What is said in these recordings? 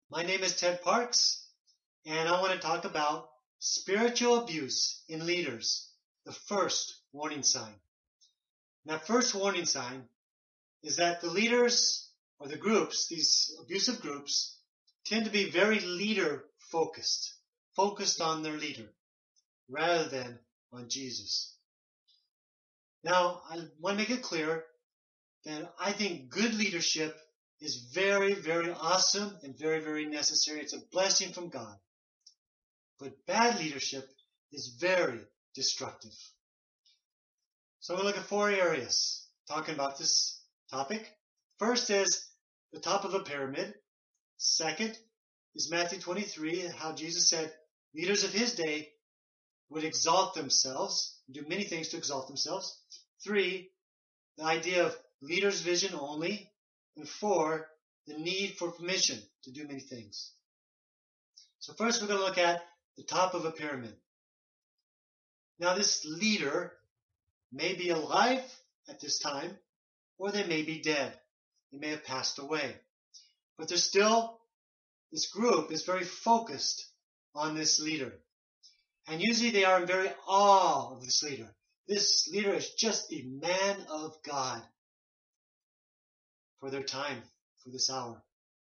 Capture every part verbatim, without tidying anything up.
My name is Ted Parks, and I want to talk about spiritual abuse in leaders, the first warning sign. That first warning sign is that the leaders or the groups, these abusive groups, tend to be very leader focused, focused on their leader rather than on Jesus. Now, I want to make it clear that I think good leadership is very, very awesome and very, very necessary. It's a blessing from God. But bad leadership is very destructive. So I'm going to look at four areas talking about this topic. First is the top of a pyramid. Second is Matthew twenty-three, how Jesus said leaders of his day would exalt themselves, do many things to exalt themselves. Three, the idea of leader's vision only. And four, the need for permission to do many things. So first we're going to look at the top of a pyramid. Now this leader may be alive at this time, or they may be dead. They may have passed away. But there's still, this group is very focused on this leader. And usually they are in very awe of this leader. This leader is just the man of God for their time, for this hour.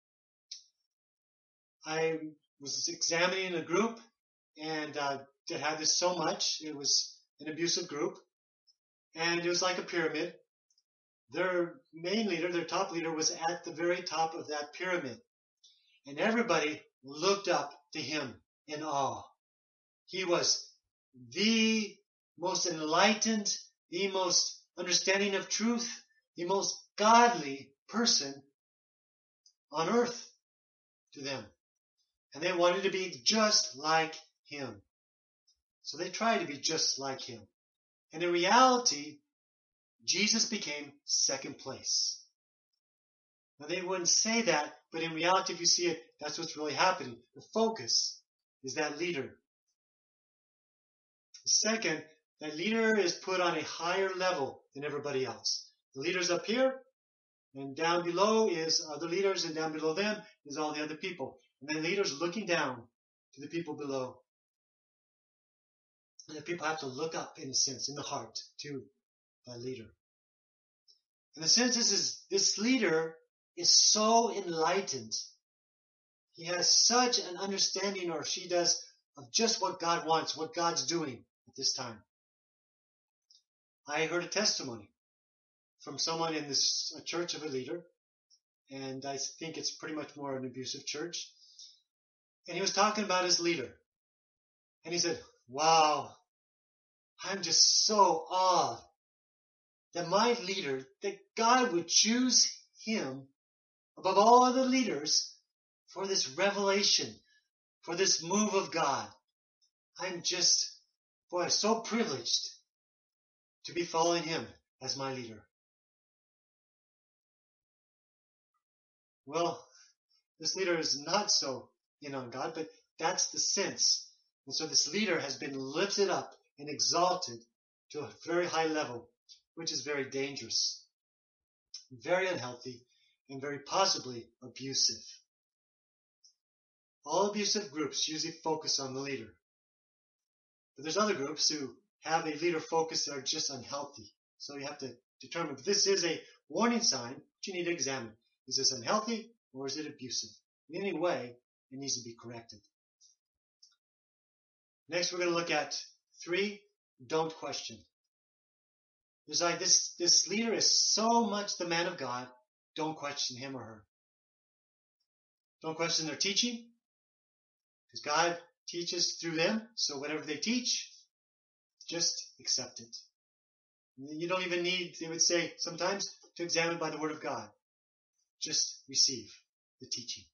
I was examining a group and uh, that had this so much. It was an abusive group. And it was like a pyramid. Their main leader, their top leader, was at the very top of that pyramid. And everybody looked up to him in awe. He was the most enlightened, the most understanding of truth, the most godly person on earth to them. And they wanted to be just like him. So they tried to be just like him. And in reality, Jesus became second place. Now they wouldn't say that, but in reality, if you see it, that's what's really happening. The focus is that leader. Second, that leader is put on a higher level than everybody else. The leader's up here, and down below is other leaders, and down below them is all the other people. And then leaders looking down to the people below. And the people have to look up, in a sense, in the heart, to that leader. In a sense, this is this leader is so enlightened. He has such an understanding, or she does, of just what God wants, what God's doing at this time. I heard a testimony from someone in this a church of a leader, and I think it's pretty much more an abusive church. And he was talking about his leader. And he said, wow, I'm just so awed that my leader, that God would choose him above all other leaders for this revelation, for this move of God. I'm just, boy, so privileged to be following him as my leader. Well, this leader is not so in on God, but that's the sense. And so this leader has been lifted up and exalted to a very high level, which is very dangerous, very unhealthy, and very possibly abusive. All abusive groups usually focus on the leader. But there's other groups who have a leader focus that are just unhealthy. So you have to determine if this is a warning sign, which you need to examine. Is this unhealthy or is it abusive? In any way, it needs to be corrected. Next, we're going to look at three, don't question. There's like this, this leader is so much the man of God, don't question him or her. Don't question their teaching, because God teaches through them, so whatever they teach, just accept it. You don't even need, they would say sometimes, to examine by the word of God. Just receive the teaching.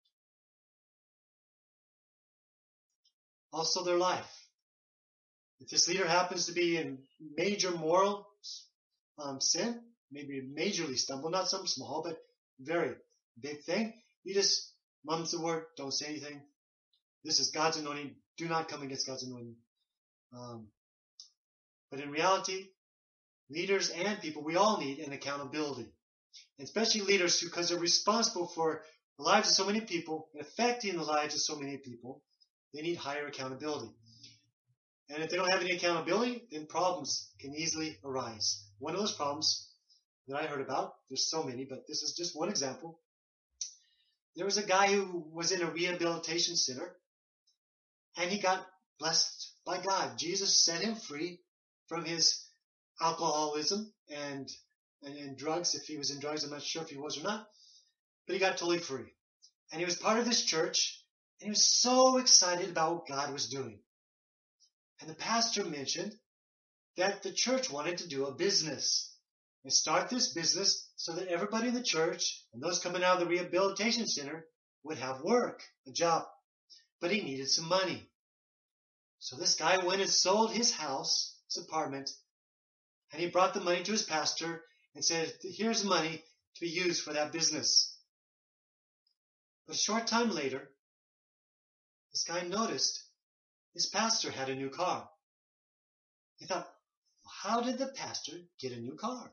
Also their life. If this leader happens to be in major moral um, sin, maybe majorly stumble, not some small, but very big thing, you just mum's the word, don't say anything. This is God's anointing. Do not come against God's anointing. Um, but in reality, leaders and people, we all need an accountability. And especially leaders who, because they're responsible for the lives of so many people and affecting the lives of so many people, they need higher accountability. And if they don't have any accountability, then problems can easily arise. One of those problems that I heard about, there's so many, but this is just one example. There was a guy who was in a rehabilitation center, and he got blessed by God. Jesus set him free from his alcoholism and, and, and drugs. If he was in drugs, I'm not sure if he was or not, but he got totally free. And he was part of this church, and he was so excited about what God was doing. And the pastor mentioned that the church wanted to do a business and start this business so that everybody in the church and those coming out of the rehabilitation center would have work, a job. But he needed some money. So this guy went and sold his house, his apartment, and he brought the money to his pastor and said, here's money to be used for that business. But a short time later, this guy noticed his pastor had a new car. He thought, how did the pastor get a new car?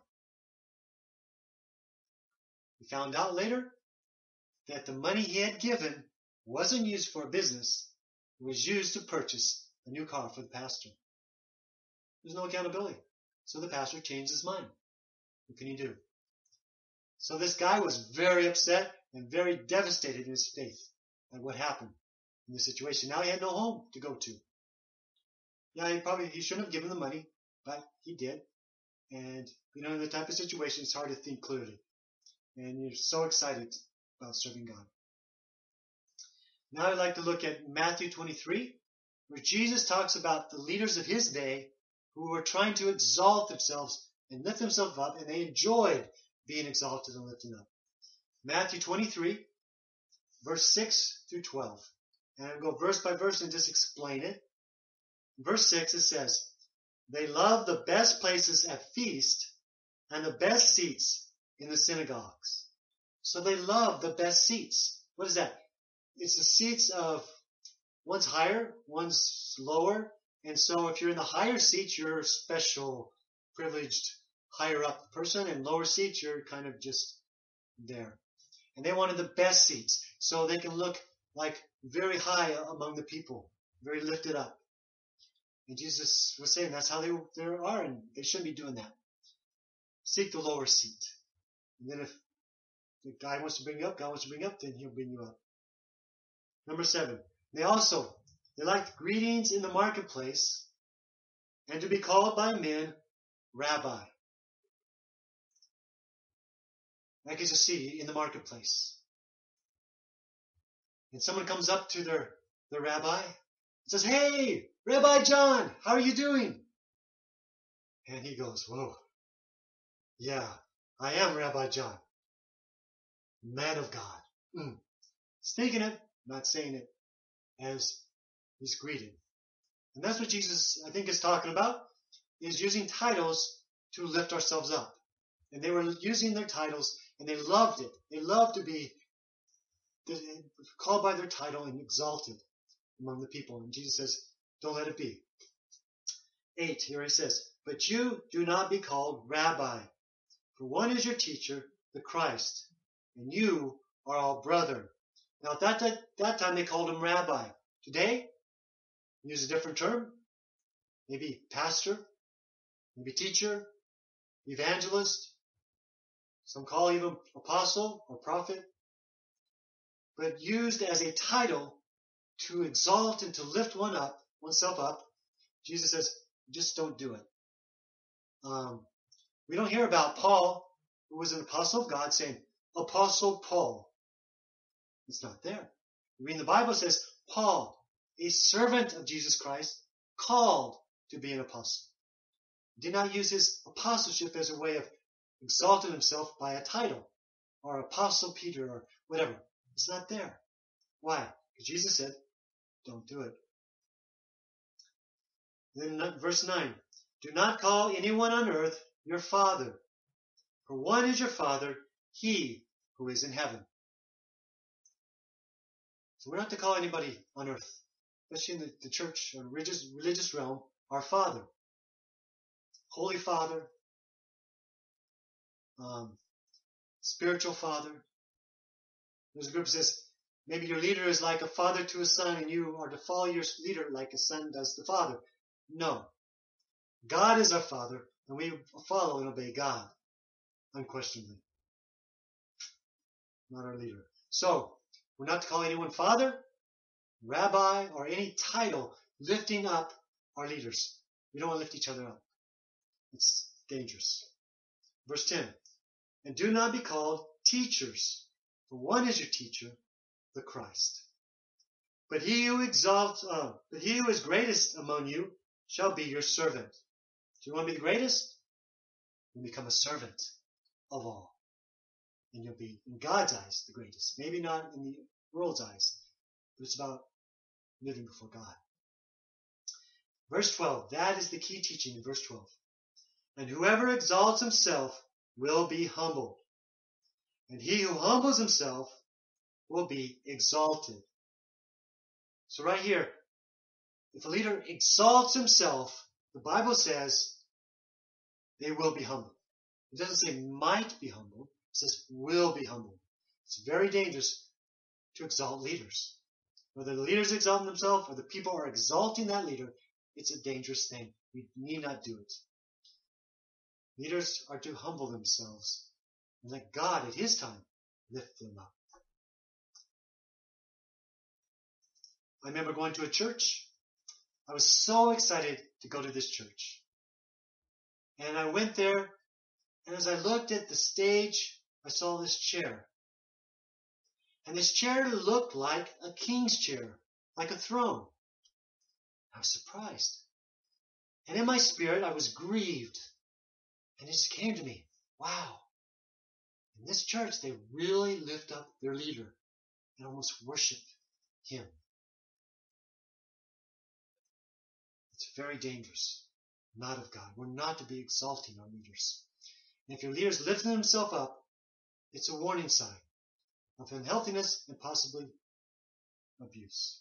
He found out later that the money he had given wasn't used for a business. It was used to purchase a new car for the pastor. There's no accountability. So the pastor changed his mind. What can you do? So this guy was very upset and very devastated in his faith at what happened in the situation. Now he had no home to go to. Yeah, he probably he shouldn't have given the money, but he did. And you know, in the type of situation, it's hard to think clearly. And you're so excited about serving God. Now I'd like to look at Matthew twenty-three, where Jesus talks about the leaders of his day who were trying to exalt themselves and lift themselves up, and they enjoyed being exalted and lifted up. Matthew twenty-three, verse six through twelve. And I'll go verse by verse and just explain it. In verse six, it says, they love the best places at feast and the best seats in the synagogues. So they love the best seats. What is that? It's the seats of one's higher, one's lower. And so if you're in the higher seats, you're a special, privileged, higher up person. And lower seats, you're kind of just there. And they wanted the best seats so they can look like very high among the people, very lifted up. And Jesus was saying that's how they, they are, and they shouldn't be doing that. Seek the lower seat. And then if the guy wants to bring you up, God wants to bring you up, then he'll bring you up. Number seven, they also, they liked greetings in the marketplace and to be called by men, Rabbi. Like as you see in the marketplace. And someone comes up to their, their rabbi and says, hey, Rabbi John, how are you doing? And he goes, whoa, yeah, I am Rabbi John, man of God. Mm. Speaking it, not saying it as he's greeted. And that's what Jesus, I think, is talking about, is using titles to lift ourselves up. And they were using their titles, and they loved it. They loved to be called by their title and exalted among the people. And Jesus says, don't let it be. Eight, here he says, but you do not be called Rabbi, for one is your teacher, the Christ, and you are all brother. Now at that, that, that time they called him Rabbi. Today, use a different term. Maybe pastor, maybe teacher, evangelist. Some call even apostle or prophet. But used as a title to exalt and to lift one up, oneself up. Jesus says, just don't do it. Um, we don't hear about Paul, who was an apostle of God, saying, Apostle Paul. It's not there. We read in the Bible, it says, Paul, a servant of Jesus Christ, called to be an apostle. He did not use his apostleship as a way of exalting himself by a title, or Apostle Peter, or whatever. It's not there. Why? Because Jesus said, don't do it. Then verse nine, do not call anyone on earth your father, for one is your Father, he who is in heaven. So we're not to call anybody on earth, especially in the, the church or religious, religious realm, our Father. Holy Father, um, spiritual Father, There's a group that says, maybe your leader is like a father to a son, and you are to follow your leader like a son does the father. No. God is our Father, and we follow and obey God, unquestionably. Not our leader. So, we're not to call anyone father, rabbi, or any title lifting up our leaders. We don't want to lift each other up. It's dangerous. Verse ten. And do not be called teachers, for one is your teacher, the Christ. But he who exalts, uh, but he who is greatest among you shall be your servant. Do you want to be the greatest? You become a servant of all. And you'll be, in God's eyes, the greatest. Maybe not in the world's eyes, but it's about living before God. Verse twelve, that is the key teaching in verse twelve. And whoever exalts himself will be humbled. And he who humbles himself will be exalted. So right here, if a leader exalts himself, the Bible says they will be humbled. It doesn't say might be humbled. It says will be humbled. It's very dangerous to exalt leaders. Whether the leaders exalt themselves or the people are exalting that leader, it's a dangerous thing. We need not do it. Leaders are to humble themselves and let God at His time lift them up. I remember going to a church. I was so excited to go to this church. And I went there, and as I looked at the stage, I saw this chair. And this chair looked like a king's chair, like a throne. I was surprised. And in my spirit, I was grieved. And it just came to me, wow. In this church, they really lift up their leader and almost worship him. It's very dangerous. Not of God. We're not to be exalting our leaders. And if your leader is lifting himself up, it's a warning sign of unhealthiness and possibly abuse.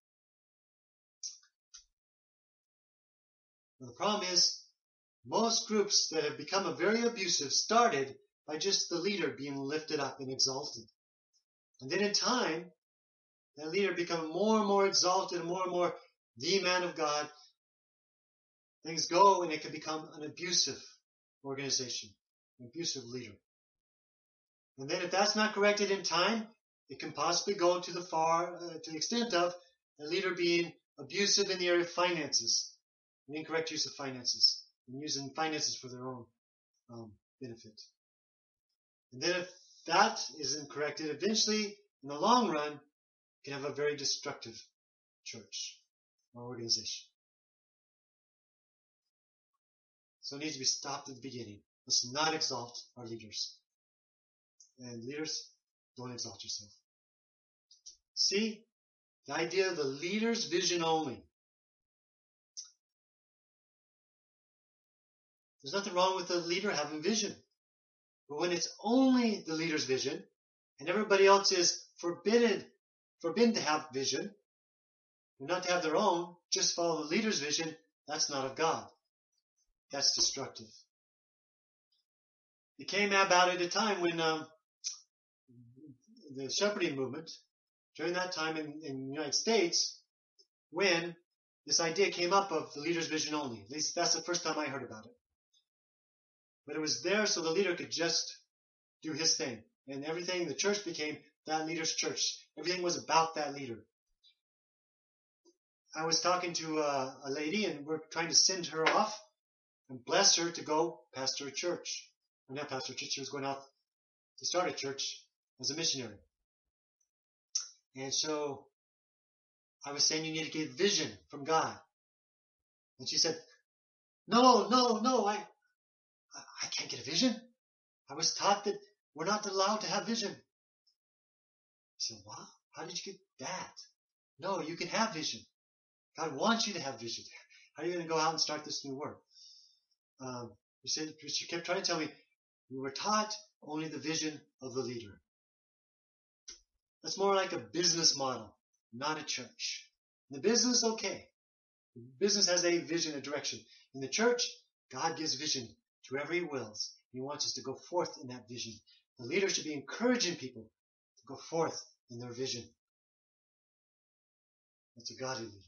Now the problem is, most groups that have become very abusive started by just the leader being lifted up and exalted. And then in time, that leader become more and more exalted and more and more the man of God. Things go and it can become an abusive organization, an abusive leader. And then if that's not corrected in time, it can possibly go to the far, uh, to the extent of a leader being abusive in the area of finances, an incorrect use of finances, and using finances for their own um, benefit. And then if that isn't corrected, eventually, in the long run, you can have a very destructive church or organization. So it needs to be stopped at the beginning. Let's not exalt our leaders. And leaders, don't exalt yourself. See, the idea of the leader's vision only. There's nothing wrong with the leader having vision. But when it's only the leader's vision, and everybody else is forbidden, forbidden to have vision, or not to have their own, just follow the leader's vision, that's not of God. That's destructive. It came about at a time when um, the shepherding movement, during that time in, in the United States, when this idea came up of the leader's vision only. At least that's the first time I heard about it. But it was there so the leader could just do his thing. And everything, the church became that leader's church. Everything was about that leader. I was talking to a, a lady and we're trying to send her off and bless her to go pastor a church. Or not pastor a church, she was going out to start a church as a missionary. And so I was saying you need to get vision from God. And she said, no, no, no, I, I can't get a vision. I was taught that we're not allowed to have vision. I said, wow, how did you get that? No, you can have vision. God wants you to have vision. How are you going to go out and start this new work? Um, she, said, she kept trying to tell me, we were taught only the vision of the leader. That's more like a business model, not a church. In the business, okay. The business has a vision, a direction. In the church, God gives vision to whoever He wills. He wants us to go forth in that vision. The leader should be encouraging people to go forth in their vision. That's a godly leader.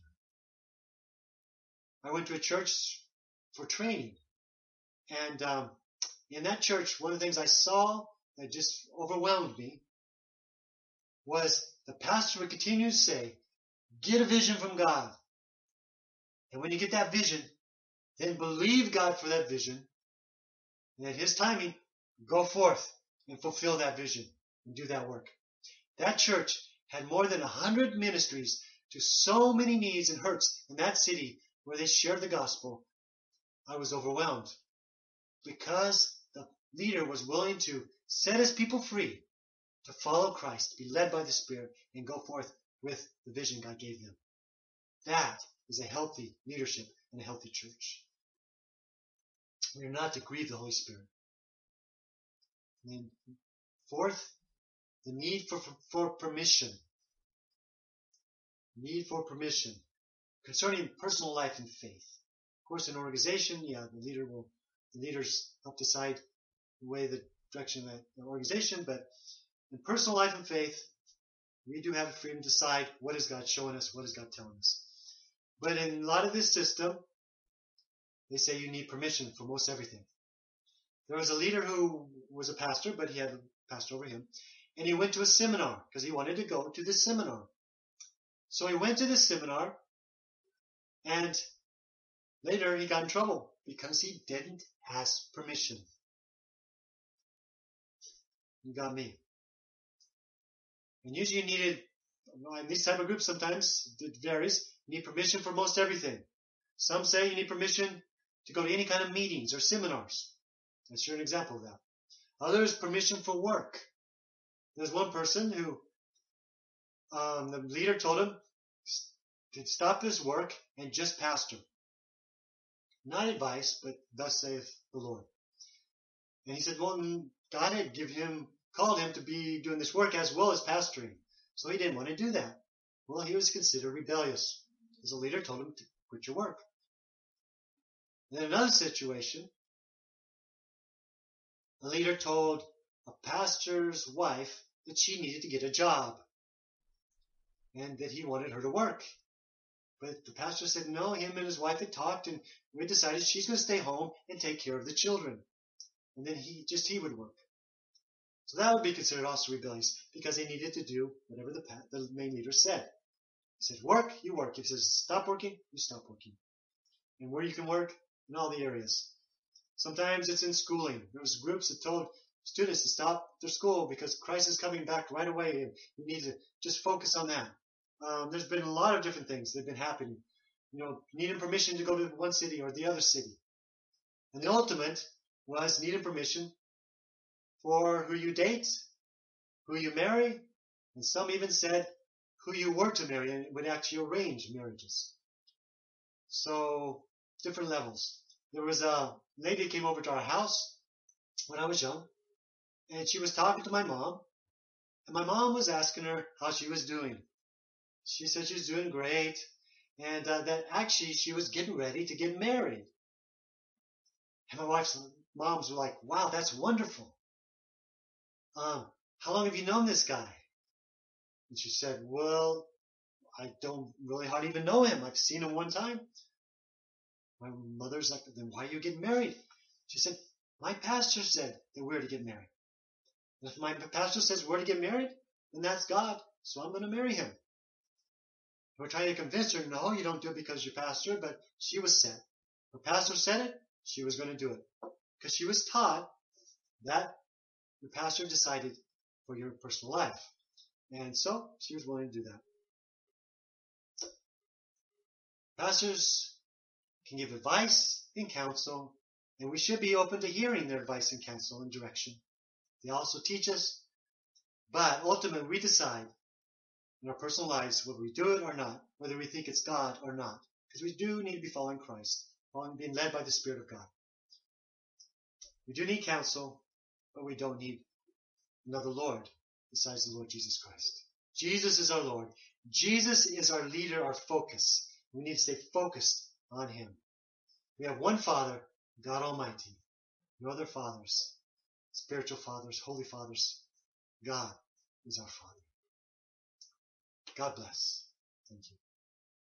I went to a church for training. And um, in that church, one of the things I saw that just overwhelmed me was the pastor would continue to say, get a vision from God. And when you get that vision, then believe God for that vision. And at His timing, go forth and fulfill that vision and do that work. That church had more than a hundred ministries to so many needs and hurts in that city where they shared the gospel. I was overwhelmed because the leader was willing to set his people free to follow Christ, be led by the Spirit, and go forth with the vision God gave them. That is a healthy leadership and a healthy church. We are not to grieve the Holy Spirit. And fourth, the need for, for, for permission. Need for permission concerning personal life and faith. Of course, in an organization, yeah, the leader will, the leaders help decide the way, the direction of the organization, but in personal life and faith, we do have the freedom to decide what is God showing us, what is God telling us. But in a lot of this system, they say you need permission for most everything. There was a leader who was a pastor, but he had a pastor over him, and he went to a seminar because he wanted to go to this seminar. So he went to this seminar, and later he got in trouble because he didn't ask permission. You got me. And usually you needed, in these type of groups sometimes, it varies, you need permission for most everything. Some say you need permission to go to any kind of meetings or seminars. That's sure an example of that. Others, permission for work. There's one person who, um, the leader told him to stop his work and just pastor. Not advice, but thus saith the Lord. And he said, well, God had given him, called him to be doing this work as well as pastoring. So he didn't want to do that. Well, he was considered rebellious. As a leader told him to quit your work. Then another situation, a leader told a pastor's wife that she needed to get a job and that he wanted her to work. But the pastor said no, him and his wife had talked and we decided she's going to stay home and take care of the children. And then he, just he would work. So that would be considered also rebellious because they needed to do whatever the, the main leader said. He said, work, you work. If he says, stop working, you stop working. And where you can work, in all the areas. Sometimes it's in schooling. There was groups that told students to stop their school because Christ is coming back right away and you need to just focus on that. Um, there's been a lot of different things that have been happening. You know, needing permission to go to one city or the other city. And the ultimate was needing permission for who you date, who you marry, and some even said who you were to marry and would actually arrange marriages. So, different levels. There was a lady that came over to our house when I was young, and she was talking to my mom, and my mom was asking her how she was doing. She said she was doing great, and uh, that actually she was getting ready to get married. And my wife's moms were like, wow, that's wonderful. Um, how long have you known this guy? And she said, well, I don't really hardly even know him. I've seen him one time. My mother's like, then why are you getting married? She said, my pastor said that we're to get married. And if my pastor says we're to get married, then that's God. So I'm going to marry him. We're trying to convince her, no, you don't do it because you're pastor, but she was set. Her pastor said it, she was going to do it. Because she was taught that the pastor decided for your personal life. And so she was willing to do that. Pastors can give advice and counsel, and we should be open to hearing their advice and counsel and direction. They also teach us, but ultimately we decide in our personal lives whether we do it or not, whether we think it's God or not, because we do need to be following Christ, following, being led by the Spirit of God. We do need counsel, but we don't need another Lord besides the Lord Jesus Christ. Jesus is our Lord. Jesus is our leader, our focus. We need to stay focused on Him. We have one Father, God Almighty. No other fathers, spiritual fathers, holy fathers, God. is our Father. God bless. Thank you.